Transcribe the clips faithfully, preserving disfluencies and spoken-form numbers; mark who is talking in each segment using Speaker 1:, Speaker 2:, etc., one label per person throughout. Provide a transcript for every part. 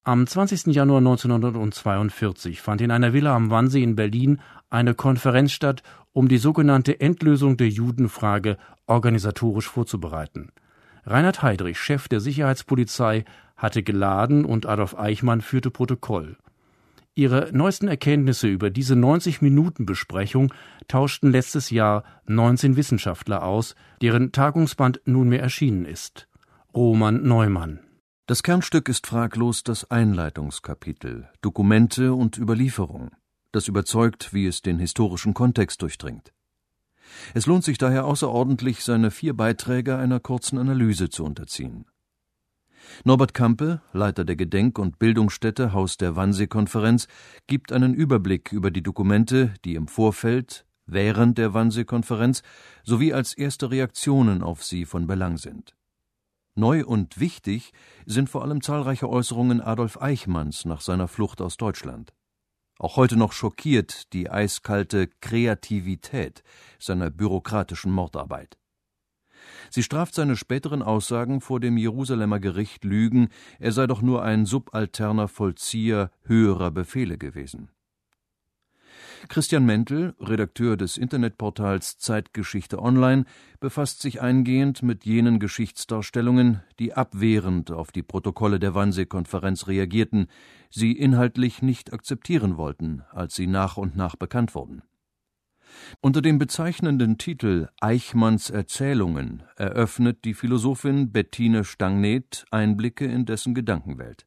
Speaker 1: Am zwanzigsten Januar neunzehnhundertzweiundvierzig fand in einer Villa am Wannsee in Berlin eine Konferenz statt, um die sogenannte Endlösung der Judenfrage organisatorisch vorzubereiten. Reinhard Heydrich, Chef der Sicherheitspolizei, hatte geladen und Adolf Eichmann führte Protokoll. Ihre neuesten Erkenntnisse über diese neunzig-Minuten-Besprechung tauschten letztes Jahr neunzehn Wissenschaftler aus, deren Tagungsband nunmehr erschienen ist. Roman Neumann.
Speaker 2: Das Kernstück ist fraglos das Einleitungskapitel, Dokumente und Überlieferung, das überzeugt, wie es den historischen Kontext durchdringt. Es lohnt sich daher außerordentlich, seine vier Beiträge einer kurzen Analyse zu unterziehen. Norbert Campe, Leiter der Gedenk- und Bildungsstätte Haus der Wannsee-Konferenz, gibt einen Überblick über die Dokumente, die im Vorfeld, während der Wannsee-Konferenz sowie als erste Reaktionen auf sie von Belang sind. Neu und wichtig sind vor allem zahlreiche Äußerungen Adolf Eichmanns nach seiner Flucht aus Deutschland. Auch heute noch schockiert die eiskalte Kreativität seiner bürokratischen Mordarbeit. Sie straft seine späteren Aussagen vor dem Jerusalemer Gericht Lügen, er sei doch nur ein subalterner Vollzieher höherer Befehle gewesen. Christian Mentel, Redakteur des Internetportals Zeitgeschichte Online, befasst sich eingehend mit jenen Geschichtsdarstellungen, die abwehrend auf die Protokolle der Wannsee-Konferenz reagierten, sie inhaltlich nicht akzeptieren wollten, als sie nach und nach bekannt wurden. Unter dem bezeichnenden Titel Eichmanns Erzählungen eröffnet die Philosophin Bettine Stangnet Einblicke in dessen Gedankenwelt.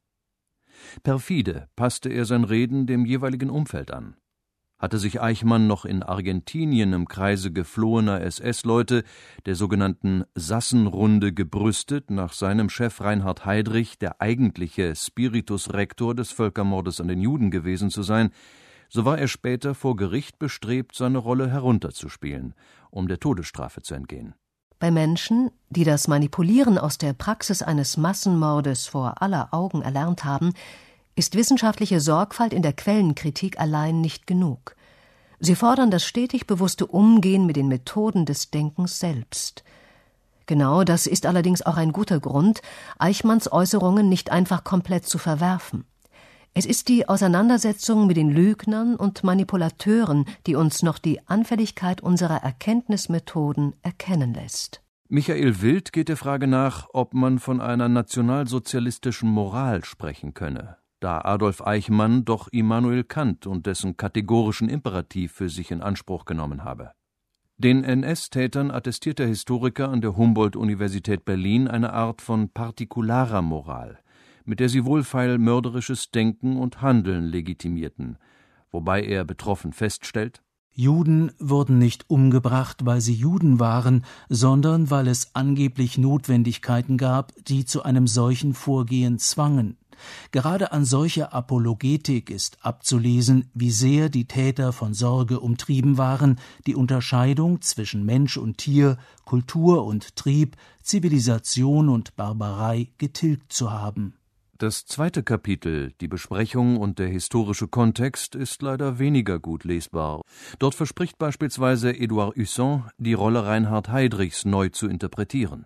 Speaker 2: Perfide passte er sein Reden dem jeweiligen Umfeld an. Hatte sich Eichmann noch in Argentinien im Kreise geflohener S S-Leute, der sogenannten Sassenrunde, gebrüstet, nach seinem Chef Reinhard Heydrich der eigentliche Spiritus Rector des Völkermordes an den Juden gewesen zu sein, so war er später vor Gericht bestrebt, seine Rolle herunterzuspielen, um der Todesstrafe zu entgehen.
Speaker 3: Bei Menschen, die das Manipulieren aus der Praxis eines Massenmordes vor aller Augen erlernt haben, ist wissenschaftliche Sorgfalt in der Quellenkritik allein nicht genug. Sie fordern das stetig bewusste Umgehen mit den Methoden des Denkens selbst. Genau das ist allerdings auch ein guter Grund, Eichmanns Äußerungen nicht einfach komplett zu verwerfen. Es ist die Auseinandersetzung mit den Lügnern und Manipulateuren, die uns noch die Anfälligkeit unserer Erkenntnismethoden erkennen lässt.
Speaker 2: Michael Wild geht der Frage nach, ob man von einer nationalsozialistischen Moral sprechen könne, da Adolf Eichmann doch Immanuel Kant und dessen kategorischen Imperativ für sich in Anspruch genommen habe. Den N S-Tätern attestiert der Historiker an der Humboldt-Universität Berlin eine Art von partikularer Moral, mit der sie wohlfeil mörderisches Denken und Handeln legitimierten, wobei er betroffen feststellt:
Speaker 4: Juden wurden nicht umgebracht, weil sie Juden waren, sondern weil es angeblich Notwendigkeiten gab, die zu einem solchen Vorgehen zwangen. Gerade an solcher Apologetik ist abzulesen, wie sehr die Täter von Sorge umtrieben waren, die Unterscheidung zwischen Mensch und Tier, Kultur und Trieb, Zivilisation und Barbarei getilgt zu haben.
Speaker 2: Das zweite Kapitel, die Besprechung und der historische Kontext, ist leider weniger gut lesbar. Dort verspricht beispielsweise Édouard Husson, die Rolle Reinhard Heydrichs neu zu interpretieren.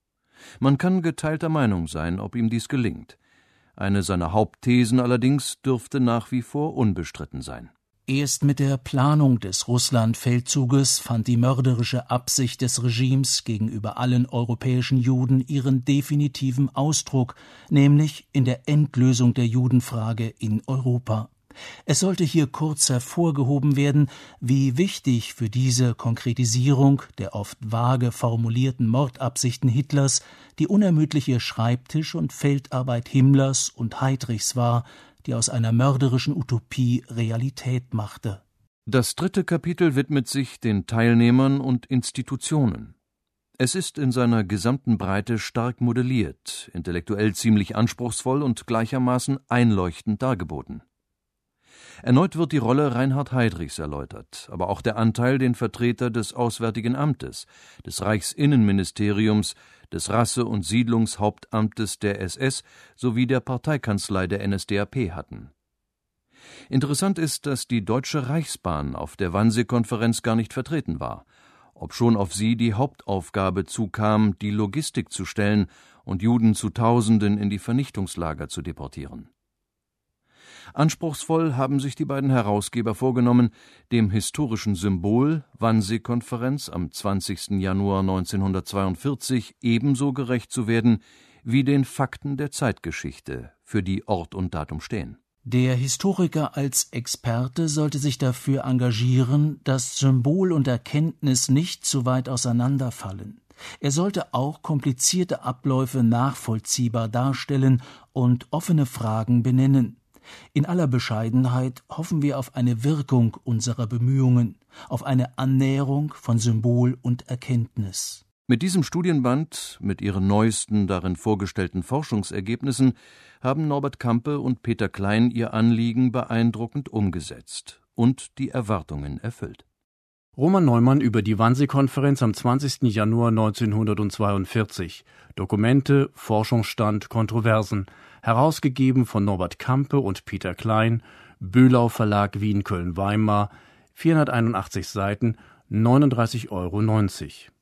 Speaker 2: Man kann geteilter Meinung sein, ob ihm dies gelingt. Eine seiner Hauptthesen allerdings dürfte nach wie vor unbestritten sein.
Speaker 4: Erst mit der Planung des Russlandfeldzuges fand die mörderische Absicht des Regimes gegenüber allen europäischen Juden ihren definitiven Ausdruck, nämlich in der Endlösung der Judenfrage in Europa. Es sollte hier kurz hervorgehoben werden, wie wichtig für diese Konkretisierung der oft vage formulierten Mordabsichten Hitlers die unermüdliche Schreibtisch- und Feldarbeit Himmlers und Heydrichs war, die aus einer mörderischen Utopie Realität machte.
Speaker 2: Das dritte Kapitel widmet sich den Teilnehmern und Institutionen. Es ist in seiner gesamten Breite stark modelliert, intellektuell ziemlich anspruchsvoll und gleichermaßen einleuchtend dargeboten. Erneut wird die Rolle Reinhard Heydrichs erläutert, aber auch der Anteil, den Vertreter des Auswärtigen Amtes, des Reichsinnenministeriums, des Rasse- und Siedlungshauptamtes der S S sowie der Parteikanzlei der N S D A P hatten. Interessant ist, dass die Deutsche Reichsbahn auf der Wannsee-Konferenz gar nicht vertreten war, obschon auf sie die Hauptaufgabe zukam, die Logistik zu stellen und Juden zu Tausenden in die Vernichtungslager zu deportieren. Anspruchsvoll haben sich die beiden Herausgeber vorgenommen, dem historischen Symbol Wannsee-Konferenz am zwanzigsten Januar neunzehnhundertzweiundvierzig ebenso gerecht zu werden wie den Fakten der Zeitgeschichte, für die Ort und Datum stehen.
Speaker 4: Der Historiker als Experte sollte sich dafür engagieren, dass Symbol und Erkenntnis nicht zu weit auseinanderfallen. Er sollte auch komplizierte Abläufe nachvollziehbar darstellen und offene Fragen benennen. In aller Bescheidenheit hoffen wir auf eine Wirkung unserer Bemühungen, auf eine Annäherung von Symbol und Erkenntnis.
Speaker 2: Mit diesem Studienband, mit ihren neuesten darin vorgestellten Forschungsergebnissen, haben Norbert Campe und Peter Klein ihr Anliegen beeindruckend umgesetzt und die Erwartungen erfüllt.
Speaker 1: Roman Neumann über die Wannsee-Konferenz am zwanzigsten Januar neunzehnhundertzweiundvierzig. Dokumente, Forschungsstand, Kontroversen. Herausgegeben von Norbert Campe und Peter Klein, Böhlau Verlag Wien-Köln-Weimar, vierhunderteinundachtzig Seiten, neununddreißig Euro neunzig.